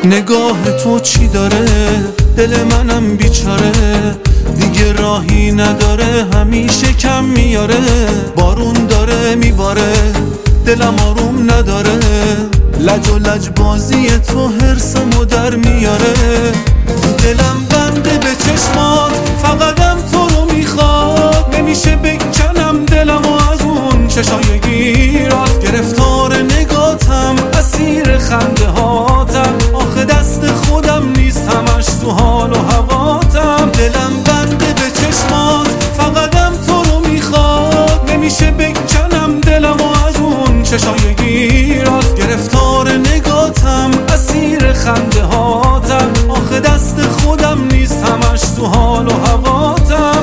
نگاه تو چی داره؟ دل منم بیچاره دیگه راهی نداره، همیشه کم میاره. بارون داره میباره دلم آروم نداره، لج و لج بازی تو حرسمو در میاره. دلم بنده به چشمات فقطم تو رو میخواد، نمیشه بکنم دلمو از اون چشای گیرات. گرفتار نگاتم اسیر خنده هاتم، آخه دست خودم نیست همش تو حال و هواتم. دلم بنده به چشمات فقطم تو رو میخواد، نمیشه بکنم دلمو از اون چشای گیرات. گرفتار نگاتم اسیر خنده هاتم، آخه دست خودم نیست همش تو حال و هواتم.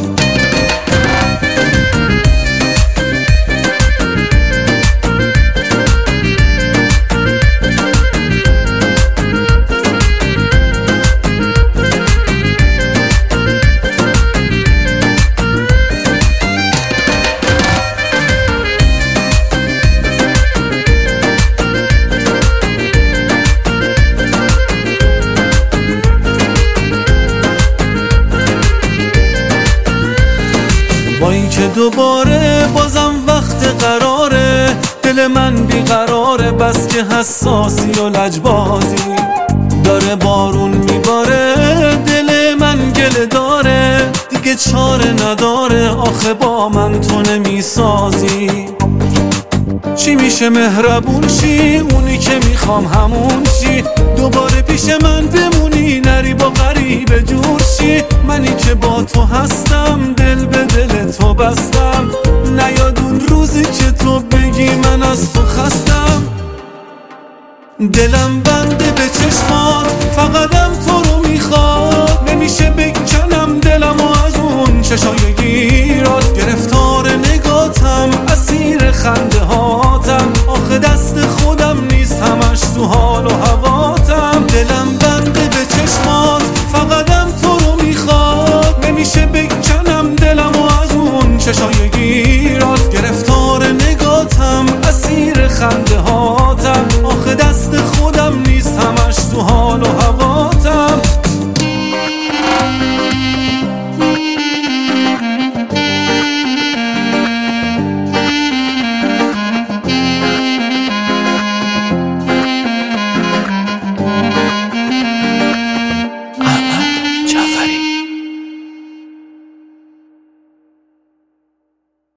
با این که دوباره بازم وقت قراره، دل من بیقراره بس که حساسی و لجبازی. داره بارون میباره دل من گله داره، دیگه چاره نداره آخه با من تو نمیسازی. چی میشه مهربون شی، اونی که میخوام همون شی. دوباره پیش من بمونی نری با غریبه جور شی. منی که با تو هستم دل به دل تو بستم، نیاد اون روزی که تو بگی من از تو خستم. دلم بنده به چشمات فقطم تو رو میخواد، نمیشه بکنم دلمو از اون چشای گیرات. گرفتار نگاتم اسیر خنده هاتم، آخه دست خودم نیست همش تو حال و هواتم. دلم بنده به چشمات فقطم تو رو میخواد، نمیشه بکنم دلمو از اون چشای گیرات. گرفتار نگاتم اسیر خنده هاتم، آخه دست خودم نیست همش تو حال و